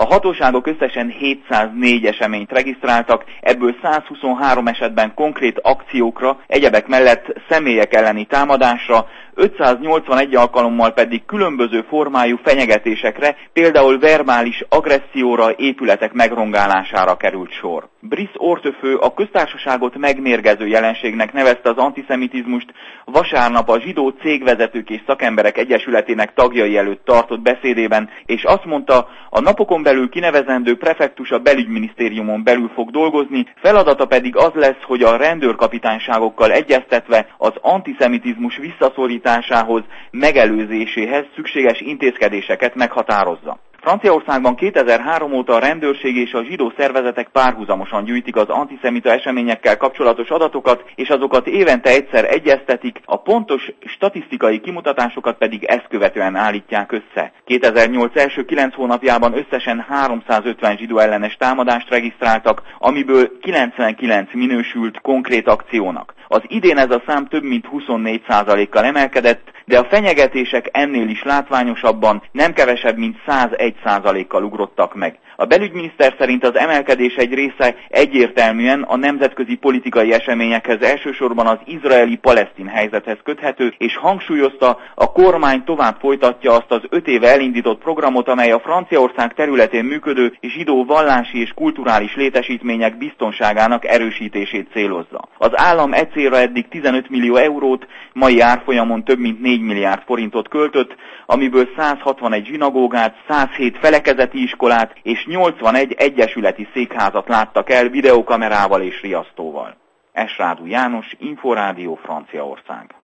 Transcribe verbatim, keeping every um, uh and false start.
hatóságok összesen hétszáznégy eseményt regisztráltak, ebből százhuszonhárom esetben konkrét akciókra, egyebek mellett személyek elleni támadásra, ötszáznyolcvanegy alkalommal pedig különböző formájú fenyegetésekre, például verbális agresszióra, épületek megrongálására került sor. Brice Hortefeux a köztársaságot megmérgező jelenségnek nevezte az antiszemitizmust, vasárnap a Zsidó Cégvezetők és Szakemberek Egyesületének tagjai előtt tartott beszédében, és azt mondta, a napokon belül kinevezendő prefektus a belügyminisztériumon belül fog dolgozni, feladata pedig az lesz, hogy a rendőrkapitányságokkal egyeztetve az antiszemitizmus visszaszorításához, megelőzéséhez szükséges intézkedéseket meghatározza. Franciaországban kétezer-három óta a rendőrség és a zsidó szervezetek párhuzamosan gyűjtik az antiszemita eseményekkel kapcsolatos adatokat, és azokat évente egyszer egyeztetik, a pontos statisztikai kimutatásokat pedig ezt követően állítják össze. kétezer-nyolc első kilenc hónapjában összesen háromszázötven zsidó ellenes támadást regisztráltak, amiből kilencvenkilenc minősült konkrét akciónak. Az idén ez a szám több mint huszonnégy százalékkal emelkedett, de a fenyegetések ennél is látványosabban nem kevesebb, mint százegy százalékkal ugrottak meg. A belügyminiszter szerint az emelkedés egy része egyértelműen a nemzetközi politikai eseményekhez, elsősorban az izraeli-palesztin helyzethez köthető, és hangsúlyozta, a kormány tovább folytatja azt az öt éve elindított programot, amely a Franciaország területén működő zsidó vallási és kulturális létesítmények biztonságának erősítését célozza. Az állam e célra eddig tizenöt millió eurót, mai árfolyamon több mint négy milliárd forintot költött, amiből százhatvanegy zsinagógát, százhét felekezeti iskolát és nyolcvanegy egyesületi székházat láttak el videókamerával és riasztóval. Esrádú János, Inforádió, Franciaország.